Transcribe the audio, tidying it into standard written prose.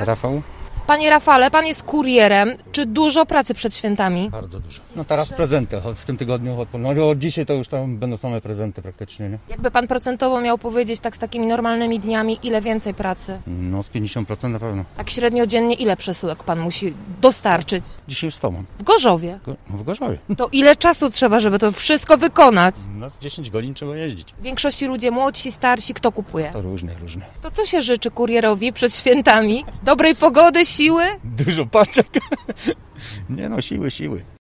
Rafał? Panie Rafale, pan jest kurierem. Czy dużo pracy przed świętami? Bardzo dużo. No teraz prezenty, w tym tygodniu od dzisiaj to już tam będą same prezenty praktycznie, nie? Jakby pan procentowo miał powiedzieć tak z takimi normalnymi dniami, ile więcej pracy? No z 50% na pewno. Tak średnio dziennie ile przesyłek pan musi dostarczyć? Dzisiaj 100 mam. W Gorzowie. W Gorzowie. To ile czasu trzeba, żeby to wszystko wykonać? No z 10 godzin trzeba jeździć. W większości ludzie młodsi, starsi, kto kupuje? To różne. To co się życzy kurierowi przed świętami? Dobrej pogody, siły? Dużo paczek. Nie no, siły.